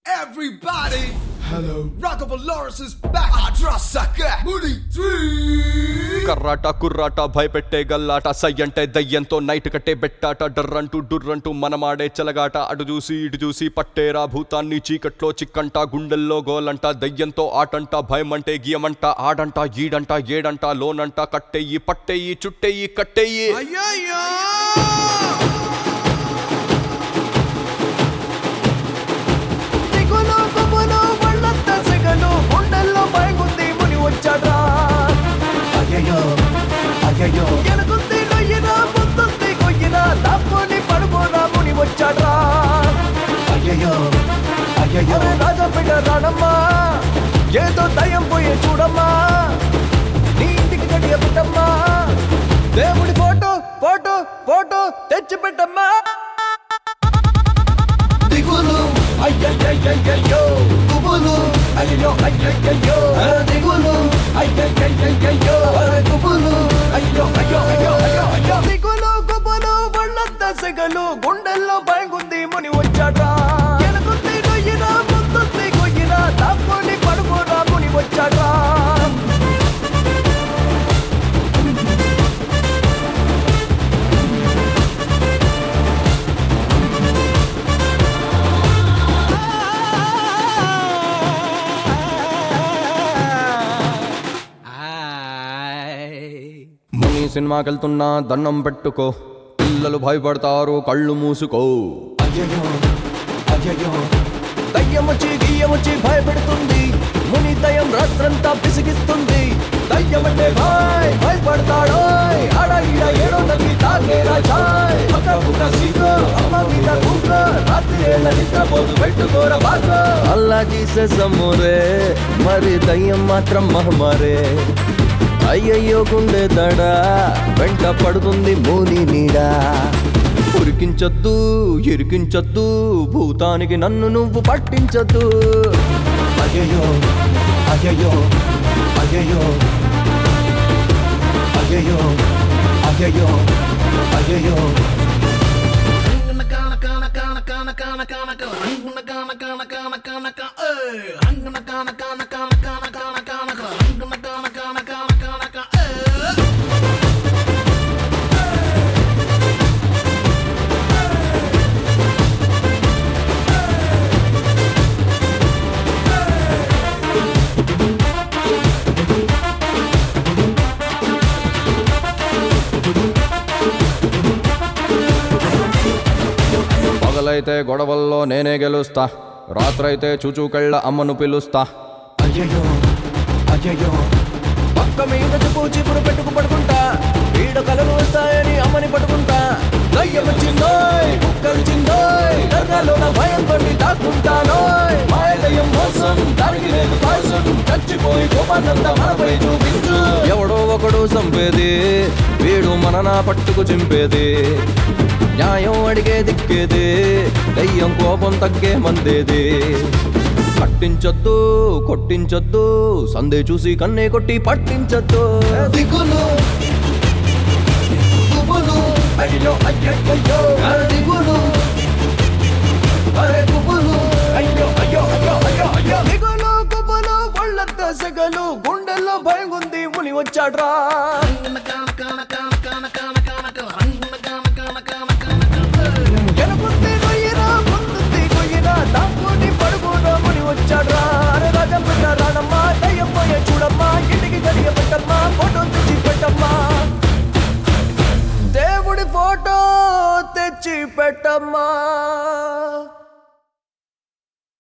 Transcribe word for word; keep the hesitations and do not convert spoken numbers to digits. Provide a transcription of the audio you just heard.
Everybody, hello. Rockable Lawrence is back. Adrasaka, Moody three. కర్రాట కుర్రాట భయపెట్టే గల్లాట సయ్యంటే దయ్యంతో night కట్టే బెట్టాట డర్రంటూ డుర్రంటూ మనమాడే చెలగాట అటు చూసి ఇటు చూసి పట్టేరా భూతాన్ని చీకట్లో చిక్కంట గుండెల్లో గోలంట దయ్యంతో ఆటంట భయమంటే గియమంట ఆడంట ఈడంట ఏడంట లోనంట కట్టెయ్యి పట్టెయ్యి చుట్టెయ్యి కట్టెయ్యి అయ్యయ్యో అయ్యయ్యో ఎనుకుంది నొయ్యినా ముందుంది కొయ్యినా దాక్కుని పడుకోరా ముని వచ్చాడ్రా అయ్యయ్యో అయ్యయ్యో రాజా బిడ్డ రానమ్మా ఏదో దయ్యం పోయే చూడమ్మా నీ ఇంటికి గడియ పెట్టమ్మా దేవుడి ఫోటో ఫోటో ఫోటో తెచ్చి పెట్టమ్మా దిగులు అయ్యయ్యయ్యయ్యో గుబులు అయ్యో అయ్యయ్యయ్యో దిగులు అయ్యయ్యయ్యయ్యో గుబులు అయ్యో అయ్యో అయ్యో అయ్యో అయ్యో దిగులు గుబులు ఒళ్ళంతా సెగలు గుండెల్లో భయంగుంది ముని వచ్చాడా ఎనుకుంది నొయ్యినా ముందుంది కొయ్యినా దాక్కుని పడుకోరా ముని వచ్చాడా ముని సినిమాకెళ్తున్నా దండం పెట్టుకో పిల్లలు భయపడతారు కళ్ళు మూసుకో అయ్యయ్యో అయ్యయ్యో దయ్యమొచ్చి గియ్యమొచ్చి భయపెడుతుంది ముని దయ్యం రాత్రంతా పిసిగిస్తుంది దయ్యమంటే భాయ్ భయపడతాడో ఆడ ఈడ ఏడో నది తాగేరా చాయ్ పక్క పుక్క సీకో అమ్మ మీద కుక్క రాత్రి ఏళ్ళ నిద్రపోతు పెట్టుకోర బాగా అల్లా జీసస్ అమ్మోరే మరి దయ్యం మాత్రం మహమారే అయ్యయ్యో గుండె దడ వెంట పడుతుంది మూని నీడా ఉరికించొద్దు ఇరికించొద్దు భూతానికి నన్ను నువ్వు పట్టించొద్దు అయ్యయ్యో అయ్యయ్యో అయ్యయ్యో అయ్యయ్యో అయ్యయ్యో అయ్యయ్యో పగలైతే గొడవల్లో నేనే గెలుస్తా రాత్రైతే చూచూకెళ్ళ అమ్మను పిలుస్తా అయ్యయ్యో అయ్యయ్యో పక్క మీద చూపు చీపురు పెట్టుకు పడుకుంటా ఈడ కలలు వస్తాయని అమ్మని పట్టుకుంటా దయ్యం వచ్చిందోయ్ కుక్కలిచిందోయ్ దర్గాలోన భయం పడి దాక్కుంటానోయ్ మాయ దయ్యం మోసం దానికి లేదు పాయసం చచ్చిపోయి కోపాన్నంతా మనపై చూపించు ఎవడో ఒకడు చంపేది వీడు మననా పట్టుకు చింపేది న్యాయం అడిగే దిక్కేది దయ్యం కోపం తగ్గే మందేది పట్టించొద్దు కొట్టించొద్దు సందే చూసి కన్నే కొట్టి పట్టించొద్దు దిగులు గుబులు అయ్యో అయ్యయ్యో దిగులు అరే గుబులు అయ్యో అయ్యో అయ్యో అయ్యో అయ్యో దిగులు గుబులు ఒళ్ళంతా సెగలు గుండెల్లో భయం ఉంది ముని వచ్చాడ్రా ఎనుకుంది నొయ్యినా ముందుంది కొయ్యినా దాక్కుని పడుకోరా ముని వచ్చాడ్రా అరే రాజా బిడ్డ రానమ్మా దయ్యం పోయే చూడమ్మా ఇంటికి గడియ పెట్టమ్మా ఫోటో తెచ్చి పెట్టమ్మా దేవుడి ఫోటో తెచ్చి పెట్టమ్మా.